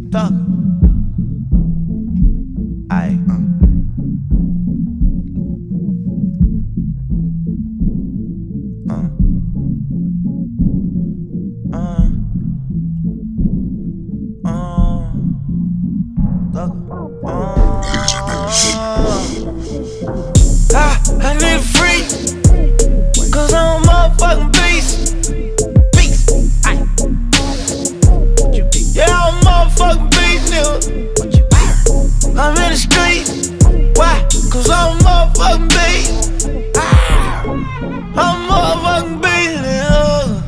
Thug. Aye. I need a free, cause I'm a motherfucking beast. Beast. Aye. Yeah, I'm a motherfucking beast, nigga. I'm in the street. Why? Cause I'm a motherfucking beast. I'm a motherfucking beast, nigga.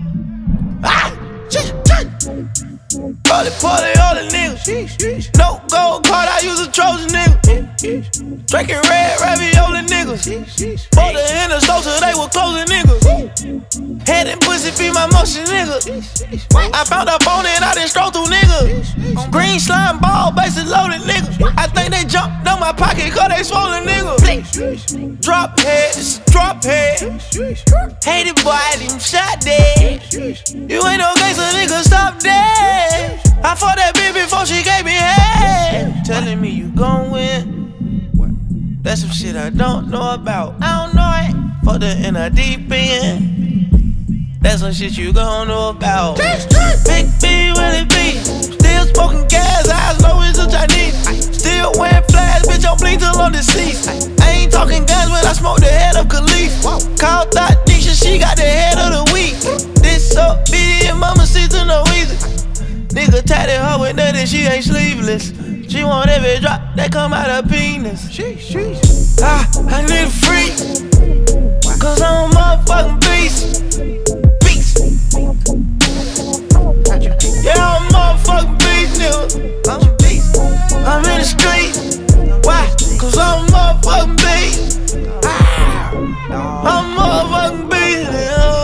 Party, all the niggas. No gold card, I use a Trojan nigga. Drinking red ravioli niggas. Bought the in the store so they were closing niggas. Head and pussy feed my motion niggas. I found up on it, I done strolled through niggas. Green slime ball, bases loaded niggas. I think they jumped on my pocket cause they swollen niggas. Drop head, it's a drop head. Hated boy, I didn't shot dead. You ain't no gangster nigga, stop dead. I fought that bitch before she gave me head. Telling me you gon' win. That's some shit I don't know about. I don't know it. Fuck the in a deep end. That's some shit you gon' know about. Big B, Willie B. Still smoking gas, eyes low as a Chinese. Still wearing flash, bitch, I'm bleed till on the seats. I ain't talking guns, but I smoke the head of Khalif. Call Thought Nisha, she got the head of the week. This so big, mama sees to no easy. Nigga tatted her with nothing, she ain't sleeveless. She want every drop that come out her penis. I need a free, cause I'm a motherfucking beast. Beast. Yeah, I'm a motherfucking beast, nigga. I'm a beast. I'm in the street. Why? Cause I'm a motherfucking beast. I'm a motherfucking beast, nigga.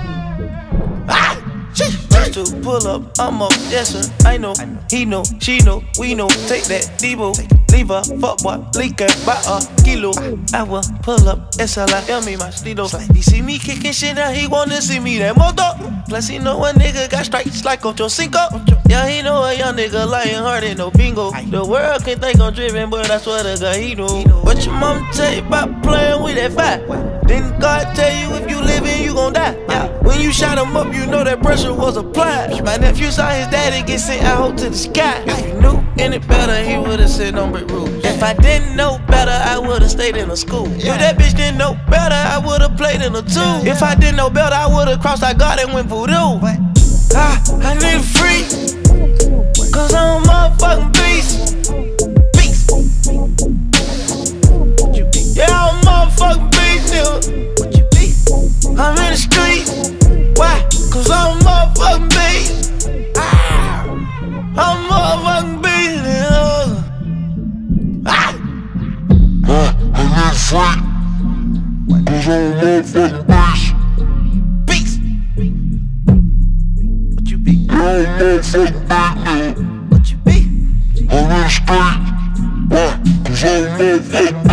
Just to pull up, I'm up, yes sir. I know, he know, she know, we know. Take that Debo, leave a fuck boy, leak it by a kilo. I will pull up, SLI, me my Stido. He see me kicking shit now, he wanna see me that moto. Plus he know a nigga got strikes like Ocho Cinco. Yeah, he know a young nigga lying hard in no bingo. The world can think I'm driven, but I swear to God he know. What your mama tell you about playing with that fire? Didn't God tell you if you living, you gon' die? Yeah. When you shot him up, you know that pressure was applied. My nephew saw his daddy get sent out to the sky. If he knew any better, he would've said on brick roofs. If I didn't know better, I would've stayed in a school. If that bitch didn't know better, I would've played in a two. If I didn't know better, I would've crossed our God and went voodoo. I need a free, cause I'm a motherfucking beast. Beast. Yeah, I'm a motherfucking beast, nigga. I'm in the street. Why? Cause I'm a motherfucking beast. I'm a motherfucking beast, nigga. I need a free, cause I'm a motherfucking beast. Beast. What you be? Yeah, I'm a motherfucking beast, nigga. What you be? I'm in the street. Why? Cause I'm a motherfucking beast.